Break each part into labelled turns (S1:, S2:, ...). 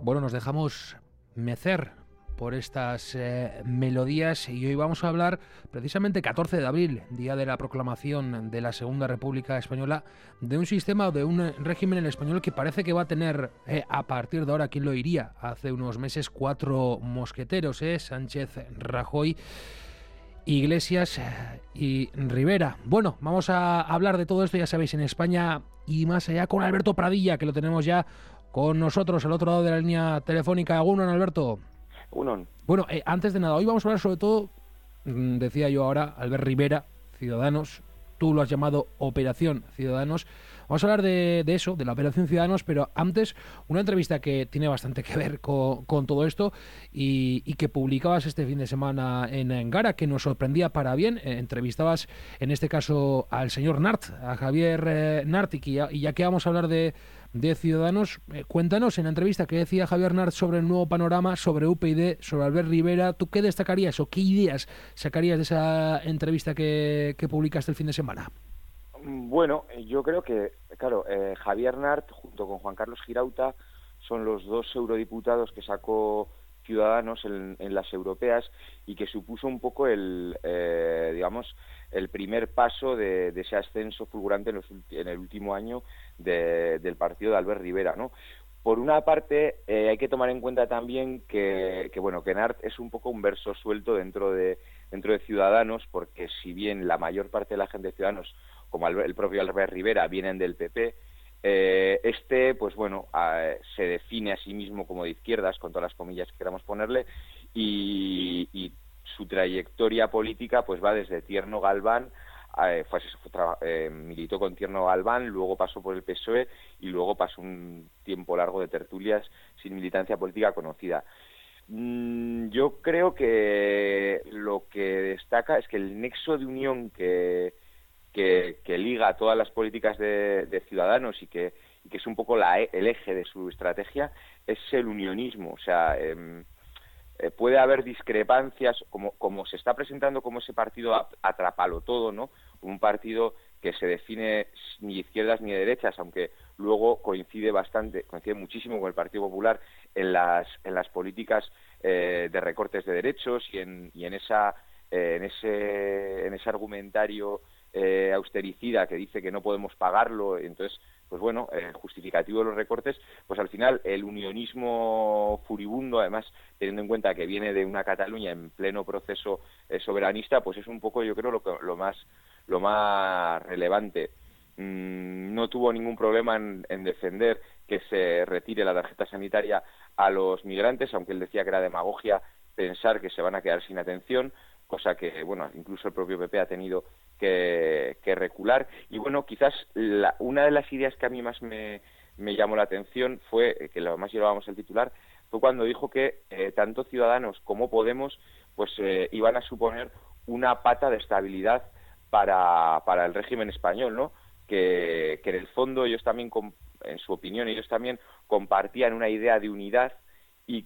S1: Bueno, nos dejamos mecer por estas melodías y hoy vamos a hablar precisamente 14 de abril, día de la proclamación de la Segunda República Española, de un sistema o de un régimen en español que parece que va a tener a partir de ahora, ¿quién lo diría? Hace unos meses 4 mosqueteros, Sánchez, Rajoy, Iglesias y Rivera. Bueno, vamos a hablar de todo esto, ya sabéis, en España y más allá, con Alberto Pradilla, que lo tenemos ya con nosotros al otro lado de la línea telefónica. Uno, Alberto.
S2: Uno.
S1: Bueno, antes de nada, hoy vamos a hablar sobre todo, decía yo ahora, Albert Rivera, Ciudadanos. Tú lo has llamado Operación Ciudadanos. Vamos a hablar de eso, de la Operación Ciudadanos, pero antes una entrevista que tiene bastante que ver con todo esto y que publicabas este fin de semana en Gara, que nos sorprendía para bien. Entrevistabas, en este caso, al señor Nart, a Javier Nart, y ya que vamos a hablar de Ciudadanos, cuéntanos en la entrevista que decía Javier Nart sobre el nuevo panorama, sobre UPyD, sobre Albert Rivera. ¿Tú qué destacarías o qué ideas sacarías de esa entrevista que publicaste el fin de semana?
S2: Bueno, yo creo que, claro, Javier Nart junto con Juan Carlos Girauta son los dos eurodiputados que sacó Ciudadanos en las europeas y que supuso un poco el primer paso de ese ascenso fulgurante en el último año del partido de Albert Rivera, ¿no? Por una parte, hay que tomar en cuenta también que Nart es un poco un verso suelto dentro de Ciudadanos, porque si bien la mayor parte de la gente de Ciudadanos, como el propio Albert Rivera, vienen del PP, se define a sí mismo como de izquierdas, con todas las comillas que queramos ponerle, y su trayectoria política pues va desde Tierno Galván, militó con Tierno Galván, luego pasó por el PSOE y luego pasó un tiempo largo de tertulias sin militancia política conocida. Yo creo que lo que destaca es que el nexo de unión que liga a todas las políticas de Ciudadanos y que es un poco el eje de su estrategia es el unionismo. O sea, puede haber discrepancias, como se está presentando como ese partido atrapalo todo, ¿no? Un partido que se define ni de izquierdas ni de derechas, aunque luego coincide muchísimo con el Partido Popular en las políticas de recortes de derechos y en ese argumentario austericida que dice que no podemos pagarlo. Entonces, justificativo de los recortes, pues al final el unionismo furibundo, además teniendo en cuenta que viene de una Cataluña en pleno proceso soberanista, pues es un poco, yo creo, lo más relevante. No tuvo ningún problema en defender que se retire la tarjeta sanitaria a los migrantes, aunque él decía que era demagogia pensar que se van a quedar sin atención, cosa que, incluso el propio PP ha tenido que recular. Y quizás una de las ideas que a mí más me llamó la atención fue, que lo más llevábamos el titular, fue cuando dijo que tanto Ciudadanos como Podemos pues iban a suponer una pata de estabilidad para el régimen español, ¿no? Que en el fondo ellos también, en su opinión, ellos también compartían una idea de unidad y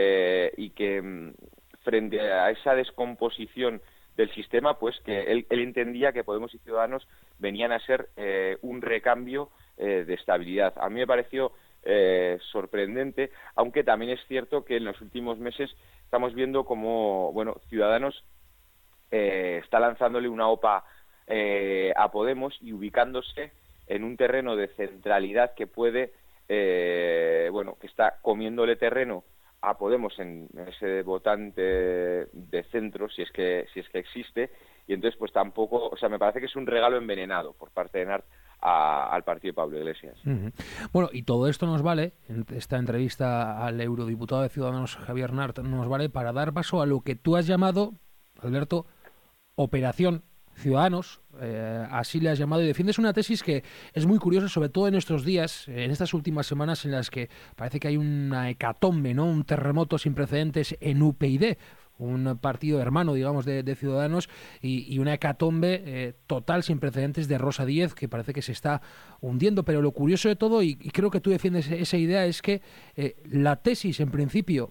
S2: que frente a esa descomposición del sistema, pues que él entendía que Podemos y Ciudadanos venían a ser un recambio de estabilidad. A mí me pareció sorprendente, aunque también es cierto que en los últimos meses estamos viendo como Ciudadanos está lanzándole una OPA a Podemos y ubicándose en un terreno de centralidad que puede que está comiéndole terreno a Podemos en ese votante de centro, si es que existe, y entonces pues tampoco, o sea, me parece que es un regalo envenenado por parte de Nart al partido de Pablo Iglesias.
S1: Uh-huh. Bueno, y todo esto nos vale, esta entrevista al eurodiputado de Ciudadanos Javier Nart, nos vale para dar paso a lo que tú has llamado, Alberto, Operación Ciudadanos, así le has llamado, y defiendes una tesis que es muy curiosa, sobre todo en estos días, en estas últimas semanas en las que parece que hay una hecatombe, ¿no? Un terremoto sin precedentes en UPyD, un partido hermano, digamos, de Ciudadanos, y una hecatombe total, sin precedentes, de Rosa Díez, que parece que se está hundiendo. Pero lo curioso de todo, y creo que tú defiendes esa idea, es que la tesis, en principio,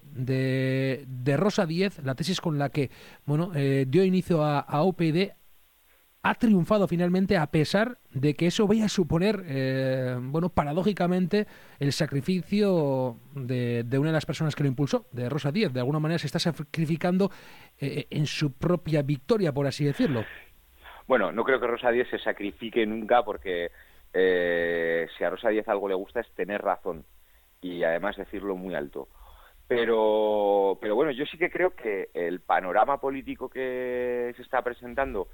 S1: de Rosa Díez, la tesis con la que dio inicio a UPyD, ha triunfado finalmente a pesar de que eso vaya a suponer, paradójicamente, el sacrificio de una de las personas que lo impulsó, de Rosa Díez. De alguna manera se está sacrificando en su propia victoria, por así decirlo.
S2: Bueno, no creo que Rosa Díez se sacrifique nunca porque si a Rosa Díez algo le gusta es tener razón y además decirlo muy alto. Pero bueno, yo sí que creo que el panorama político que se está presentando,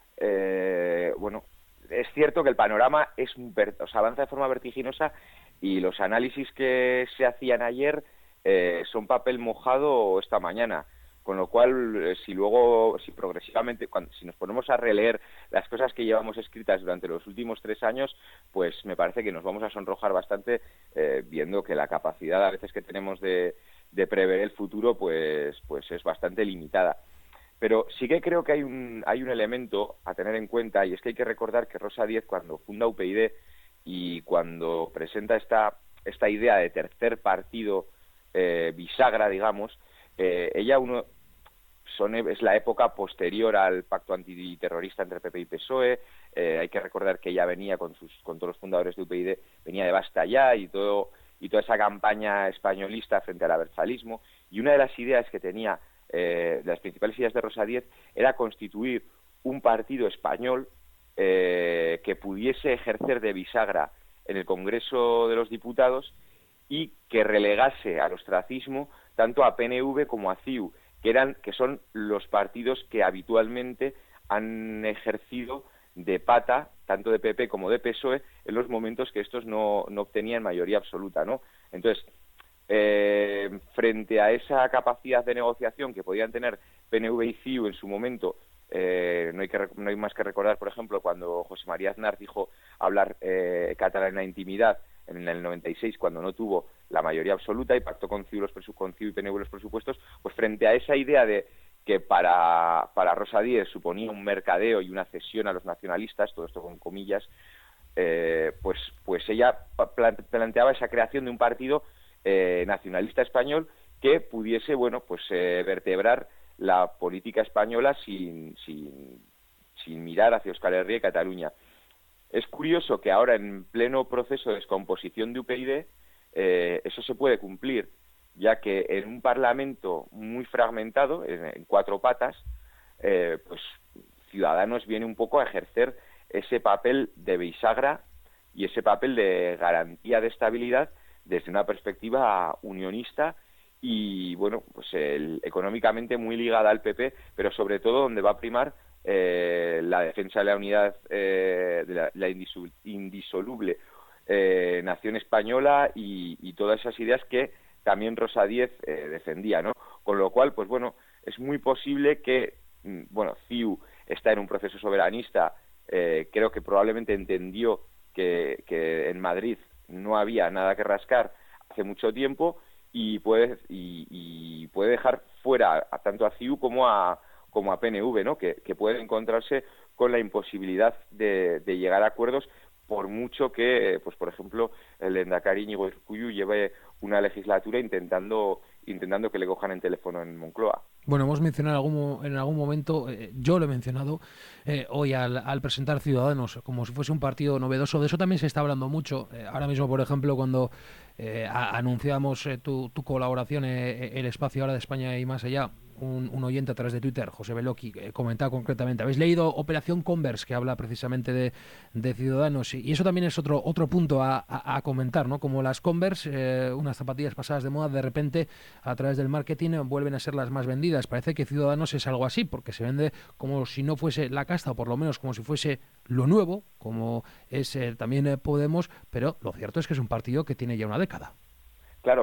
S2: es cierto que el panorama avanza de forma vertiginosa y los análisis que se hacían ayer son papel mojado esta mañana. Con lo cual, si progresivamente, si nos ponemos a releer las cosas que llevamos escritas durante los últimos 3 años, pues me parece que nos vamos a sonrojar bastante viendo que la capacidad a veces que tenemos de prever el futuro, pues es bastante limitada. Pero sí que creo que hay un elemento a tener en cuenta, y es que hay que recordar que Rosa Díez, cuando funda UPyD y cuando presenta esta idea de tercer partido bisagra, digamos, ella es la época posterior al pacto antiterrorista entre PP y PSOE. Hay que recordar que ella venía con todos los fundadores de UPyD, venía de Basta Ya y toda esa campaña españolista frente al abertzalismo, y una de las ideas que tenía, de las principales ideas de Rosa Díez, era constituir un partido español que pudiese ejercer de bisagra en el Congreso de los Diputados y que relegase al ostracismo tanto a PNV como a CiU, que son los partidos que habitualmente han ejercido de pata, tanto de PP como de PSOE, en los momentos que estos no obtenían mayoría absoluta, ¿no? Entonces, frente a esa capacidad de negociación que podían tener PNV y CiU en su momento, no hay más que recordar, por ejemplo, cuando José María Aznar dijo hablar catalán en la intimidad en el 96, cuando no tuvo la mayoría absoluta y pactó con CiU y PNV los presupuestos, pues frente a esa idea de que para Rosa Díez suponía un mercadeo y una cesión a los nacionalistas, todo esto con comillas, pues ella planteaba esa creación de un partido nacionalista español que pudiese, vertebrar la política española sin mirar hacia Euskal Herria y Cataluña. Es curioso que ahora, en pleno proceso de descomposición de UPyD, eso se puede cumplir, ya que en un parlamento muy fragmentado, en 4 patas, pues Ciudadanos viene un poco a ejercer ese papel de bisagra y ese papel de garantía de estabilidad desde una perspectiva unionista y, económicamente muy ligada al PP, pero sobre todo donde va a primar la defensa de la unidad, de la indisoluble nación española y todas esas ideas que también Rosa Díez defendía, ¿no? Con lo cual, es muy posible que, CiU está en un proceso soberanista, creo que probablemente entendió que en Madrid no había nada que rascar hace mucho tiempo y puede dejar fuera tanto a CiU como a PNV, ¿no? Que puede encontrarse con la imposibilidad de llegar a acuerdos, por mucho que, pues por ejemplo, el lehendakari Iñigo Urkullu lleve una legislatura intentando que le cojan el teléfono en Moncloa.
S1: Bueno, hemos mencionado en algún momento, yo lo he mencionado hoy al presentar Ciudadanos como si fuese un partido novedoso. De eso también se está hablando mucho. Ahora mismo, por ejemplo, cuando anunciamos tu colaboración El Espacio ahora de España y más allá, un oyente a través de Twitter, José Beloki, comentaba concretamente, habéis leído Operación Converse, que habla precisamente de Ciudadanos, y eso también es otro punto a comentar, ¿no? Como las Converse, unas zapatillas pasadas de moda, de repente a través del marketing vuelven a ser las más vendidas. Parece que Ciudadanos es algo así, porque se vende como si no fuese la casta, o por lo menos como si fuese lo nuevo, como es también Podemos, pero lo cierto es que es un partido que tiene ya una década.
S2: Claro.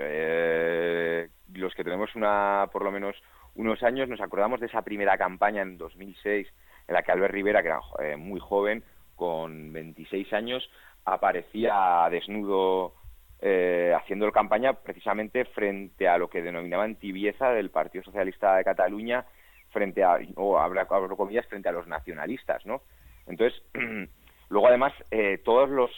S2: Los que tenemos por lo menos unos años, nos acordamos de esa primera campaña en 2006, en la que Albert Rivera, que era muy joven, con 26 años, aparecía desnudo haciendo campaña precisamente frente a lo que denominaban tibieza del Partido Socialista de Cataluña, abro comillas, frente a los nacionalistas, ¿no? Entonces, luego además, todos los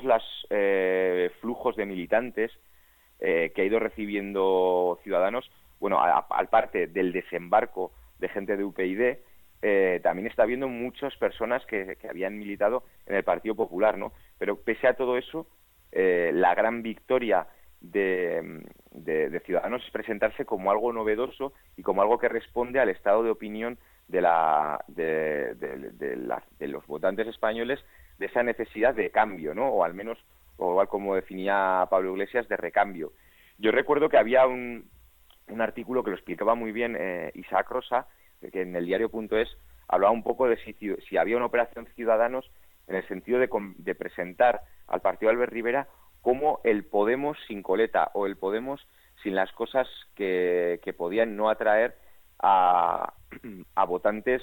S2: flujos de militantes que ha ido recibiendo Ciudadanos, al parte del desembarco de gente de UPyD, también está habiendo muchas personas que habían militado en el Partido Popular, ¿no? Pero pese a todo eso, la gran victoria de Ciudadanos es presentarse como algo novedoso y como algo que responde al estado de opinión de los votantes españoles, de esa necesidad de cambio, ¿no? O al menos, o igual como definía Pablo Iglesias, de recambio. Yo recuerdo que había un artículo que lo explicaba muy bien Isaac Rosa, que en el diario.es hablaba un poco de si había una operación Ciudadanos en el sentido de presentar al partido de Albert Rivera como el Podemos sin coleta, o el Podemos sin las cosas que podían no atraer a votantes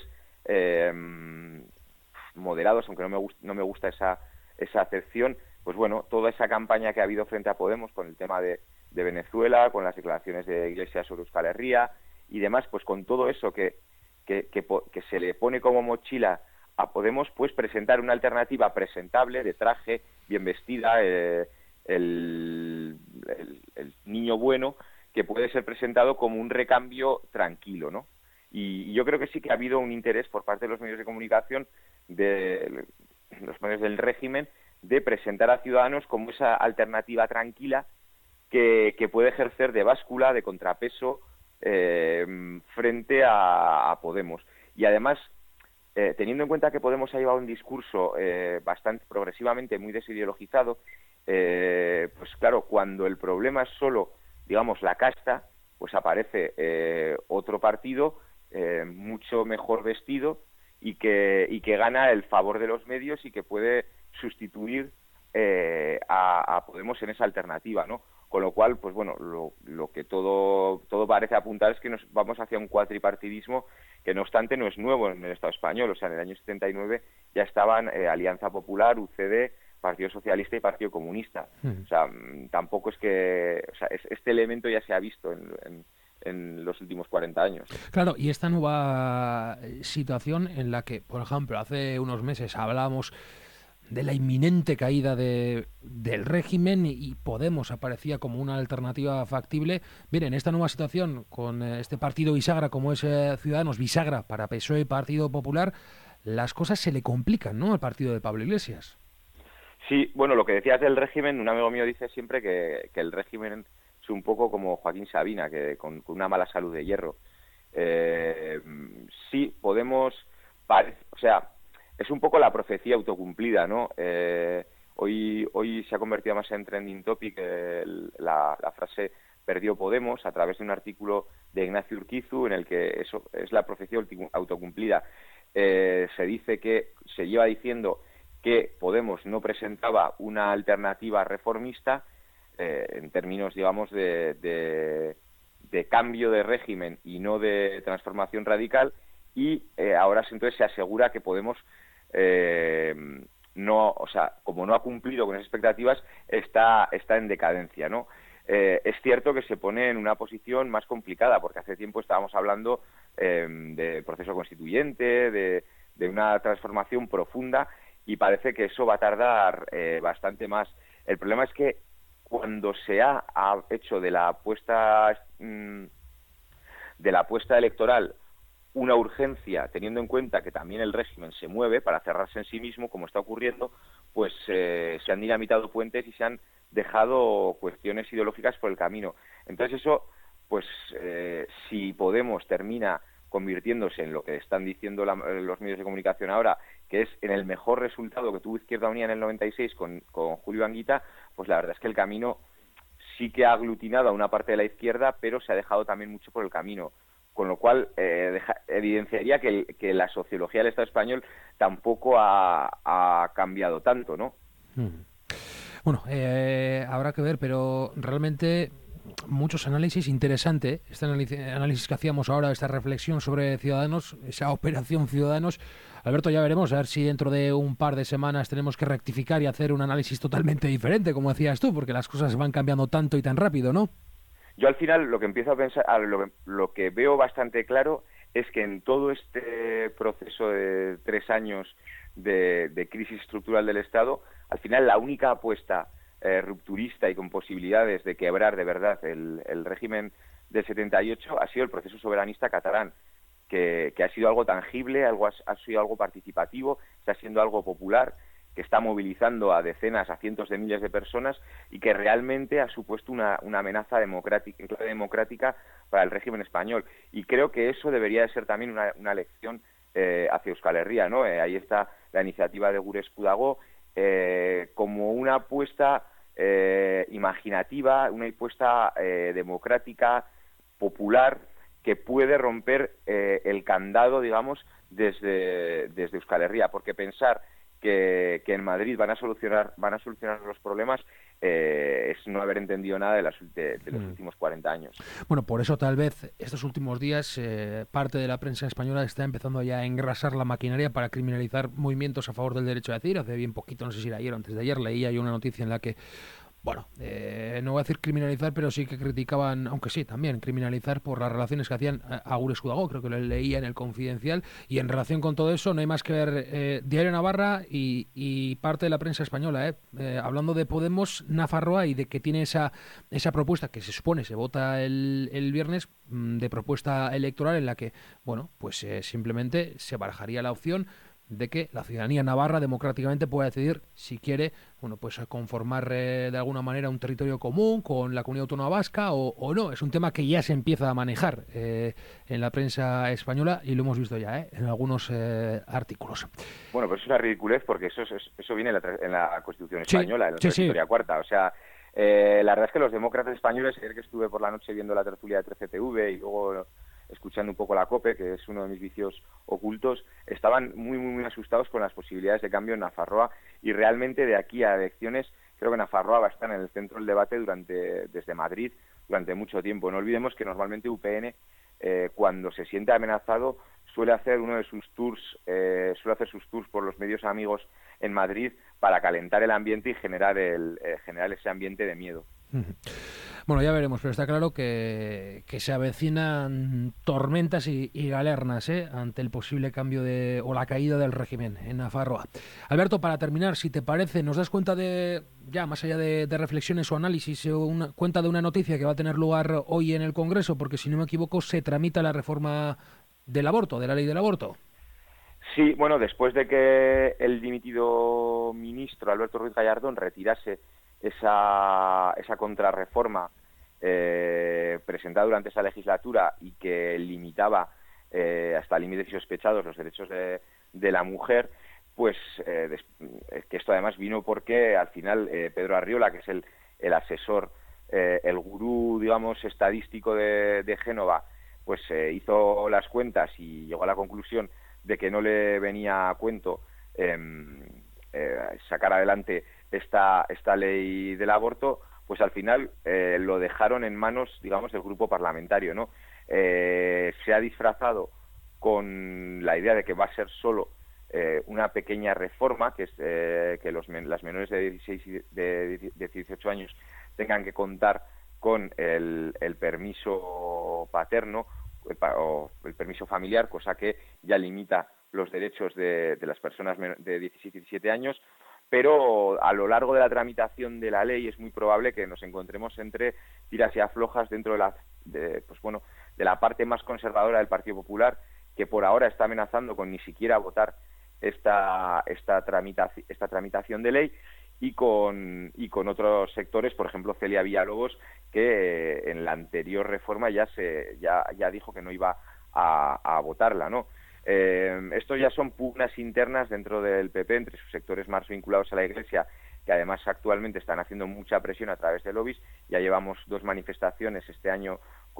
S2: moderados, aunque no me gusta esa acepción. Pues bueno, toda esa campaña que ha habido frente a Podemos con el tema de Venezuela, con las declaraciones de Iglesias sobre Euskal Herria y demás, pues con todo eso que se le pone como mochila a Podemos, pues presentar una alternativa presentable, de traje, bien vestida, el niño bueno, que puede ser presentado como un recambio tranquilo, ¿no? Y yo creo que sí que ha habido un interés por parte de los medios de comunicación, de los medios del régimen, de presentar a Ciudadanos como esa alternativa tranquila que puede ejercer de báscula, de contrapeso, frente a Podemos. Y además, teniendo en cuenta que Podemos ha llevado un discurso bastante progresivamente muy desideologizado, pues claro, cuando el problema es solo, digamos, la casta, pues aparece otro partido mucho mejor vestido y que gana el favor de los medios y que puede sustituir a Podemos en esa alternativa, ¿no? Con lo cual, pues bueno, lo que todo parece apuntar es que nos vamos hacia un cuatripartidismo que, no obstante, no es nuevo en el Estado español. O sea, en el año 79 ya estaban Alianza Popular, UCD, Partido Socialista y Partido Comunista. O sea, tampoco es que... O sea, este elemento ya se ha visto en los últimos 40 años.
S1: Claro, y esta nueva situación en la que, por ejemplo, hace unos meses hablábamos de la inminente caída del régimen y Podemos aparecía como una alternativa factible. Miren, esta nueva situación con este partido bisagra como es Ciudadanos, bisagra para PSOE y Partido Popular, las cosas se le complican, ¿no?, al partido de Pablo Iglesias.
S2: Sí, bueno, lo que decías del régimen, un amigo mío dice siempre que el régimen es un poco como Joaquín Sabina, que con una mala salud de hierro. Sí, Podemos, o sea, es un poco la profecía autocumplida, ¿no? Hoy se ha convertido más en trending topic la frase "perdió Podemos", a través de un artículo de Ignacio Urquizu, en el que eso es la profecía autocumplida. Se dice se lleva diciendo que Podemos no presentaba una alternativa reformista en términos, digamos, de cambio de régimen y no de transformación radical, y ahora entonces se asegura que Podemos no, o sea, como no ha cumplido con esas expectativas, está en decadencia, ¿no? Es cierto que se pone en una posición más complicada, porque hace tiempo estábamos hablando de proceso constituyente, de una transformación profunda, y parece que eso va a tardar bastante más. El problema es que cuando se ha hecho de la apuesta electoral una urgencia, teniendo en cuenta que también el régimen se mueve para cerrarse en sí mismo, como está ocurriendo, pues se han dinamitado puentes y se han dejado cuestiones ideológicas por el camino. Entonces eso, pues si Podemos termina convirtiéndose en lo que están diciendo los medios de comunicación ahora, que es en el mejor resultado que tuvo Izquierda Unida en el 96 con Julio Anguita, pues la verdad es que el camino sí que ha aglutinado a una parte de la izquierda, pero se ha dejado también mucho por el camino. Con lo cual evidenciaría que la sociología del Estado español tampoco ha cambiado tanto, ¿no?
S1: Bueno, habrá que ver, pero realmente muchos análisis interesantes. Este análisis que hacíamos ahora, esta reflexión sobre Ciudadanos, esa operación Ciudadanos. Alberto, ya veremos, a ver si dentro de un par de semanas tenemos que rectificar y hacer un análisis totalmente diferente, como decías tú, porque las cosas van cambiando tanto y tan rápido, ¿no?
S2: Yo al final lo que empiezo a pensar, lo que veo bastante claro es que en todo este proceso de 3 años de crisis estructural del Estado, al final la única apuesta rupturista y con posibilidades de quebrar de verdad el régimen del 78 ha sido el proceso soberanista catalán, que ha sido algo tangible, ha sido algo participativo, está siendo algo popular, que está movilizando a decenas, a cientos de miles de personas y que realmente ha supuesto una amenaza democrática para el régimen español. Y creo que eso debería de ser también una lección hacia Euskal Herria, ¿no? Ahí está la iniciativa de Gure Esku Dago, como una apuesta imaginativa, una apuesta democrática, popular, que puede romper el candado, digamos, desde Euskal Herria, porque pensar que en Madrid van a solucionar los problemas es no haber entendido nada de los últimos 40 años.
S1: Bueno, por eso tal vez estos últimos días parte de la prensa española está empezando ya a engrasar la maquinaria para criminalizar movimientos a favor del derecho a decidir. Hace bien poquito, no sé si era ayer o antes de ayer, leía yo una noticia en la que, bueno, no voy a decir criminalizar, pero sí que criticaban, aunque sí, también criminalizar por las relaciones que hacían a Gure Esku Dago, creo que lo leía en el Confidencial, y en relación con todo eso no hay más que ver Diario Navarra y parte de la prensa española, hablando de Podemos Nafarroa y de que tiene esa propuesta que se supone se vota el viernes, de propuesta electoral en la que, bueno, pues simplemente se barajaría la opción de que la ciudadanía navarra democráticamente pueda decidir si quiere, bueno, pues conformar de alguna manera un territorio común con la comunidad autónoma vasca o no. Es un tema que ya se empieza a manejar en la prensa española y lo hemos visto ya en algunos artículos.
S2: Bueno, pues es una ridiculez porque eso viene en la Constitución española, en la Historia Cuarta. O sea, la verdad es que los demócratas españoles, ayer que estuve por la noche viendo la tertulia de 13TV y luego escuchando un poco la COPE, que es uno de mis vicios ocultos, estaban muy, muy, muy asustados con las posibilidades de cambio en Nafarroa, y realmente de aquí a elecciones creo que Nafarroa va a estar en el centro del debate desde Madrid durante mucho tiempo. No olvidemos que normalmente UPN, cuando se siente amenazado, suele hacer sus tours por los medios amigos en Madrid para calentar el ambiente y generar ese ambiente de miedo.
S1: Bueno, ya veremos, pero está claro que se avecinan tormentas y galernas ante el posible cambio o la caída del régimen en Nafarroa. Alberto, para terminar, si te parece, nos das cuenta ya más allá de reflexiones o análisis, cuenta de una noticia que va a tener lugar hoy en el Congreso, porque si no me equivoco se tramita la reforma del aborto, de la ley del aborto.
S2: Sí, bueno, después de que el dimitido ministro Alberto Ruiz Gallardón retirase esa contrarreforma presentada durante esa legislatura y que limitaba hasta límites insospechados los derechos de la mujer, pues que esto además vino porque al final Pedro Arriola, que es el asesor, el gurú, digamos, estadístico de Génova, pues hizo las cuentas y llegó a la conclusión de que no le venía a cuento sacar adelante esta ley del aborto, pues al final lo dejaron en manos, digamos, del grupo parlamentario, ¿no? Se ha disfrazado con la idea de que va a ser solo una pequeña reforma, que es que las menores de 16 de 18 años tengan que contar con el permiso paterno o el permiso familiar, cosa que ya limita los derechos de las personas de 16 y 17 años, pero a lo largo de la tramitación de la ley es muy probable que nos encontremos entre tiras y aflojas dentro de la parte más conservadora del Partido Popular, que por ahora está amenazando con ni siquiera votar esta tramitación de ley, y con otros sectores, por ejemplo Celia Villalobos, que en la anterior reforma ya dijo que no iba a votarla, ¿no? Estos ya son pugnas internas dentro del PP entre sus sectores más vinculados a la Iglesia, que además actualmente están haciendo mucha presión a través de lobbies. Ya llevamos 2 manifestaciones este año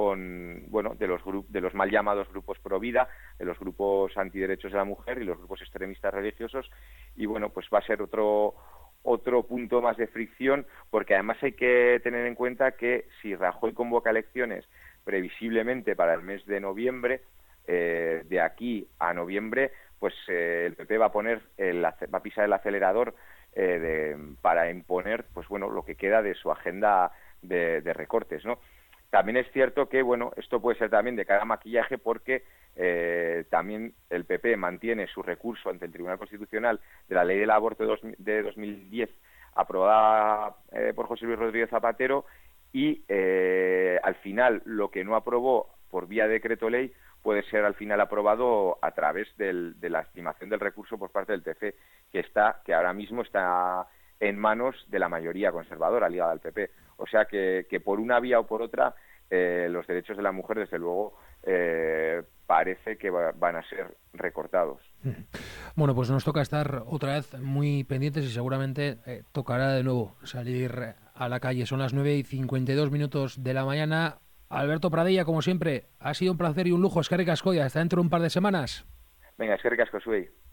S2: de los mal llamados grupos pro vida, de los grupos antiderechos de la mujer y los grupos extremistas religiosos, y bueno, pues va a ser otro punto más de fricción, porque además hay que tener en cuenta que si Rajoy convoca elecciones previsiblemente para el mes de noviembre, de aquí a noviembre, pues el PP va a pisar el acelerador para imponer, pues bueno, lo que queda de su agenda de recortes, ¿no? También es cierto que, bueno, esto puede ser también de cara a maquillaje, porque también el PP mantiene su recurso ante el Tribunal Constitucional de la ley del aborto de 2010, aprobada por José Luis Rodríguez Zapatero, y al final lo que no aprobó por vía de decreto ley puede ser al final aprobado a través de la estimación del recurso por parte del TC, que ahora mismo está en manos de la mayoría conservadora ligada al PP. O sea que por una vía o por otra, los derechos de la mujer, desde luego, parece que van a ser recortados.
S1: Bueno, pues nos toca estar otra vez muy pendientes y seguramente tocará de nuevo salir a la calle. Son las 9:52 de la mañana. Alberto Pradilla, como siempre, ha sido un placer y un lujo. Eskerrik asko, hasta dentro de un par de semanas.
S2: Venga, eskerrik asko zuei.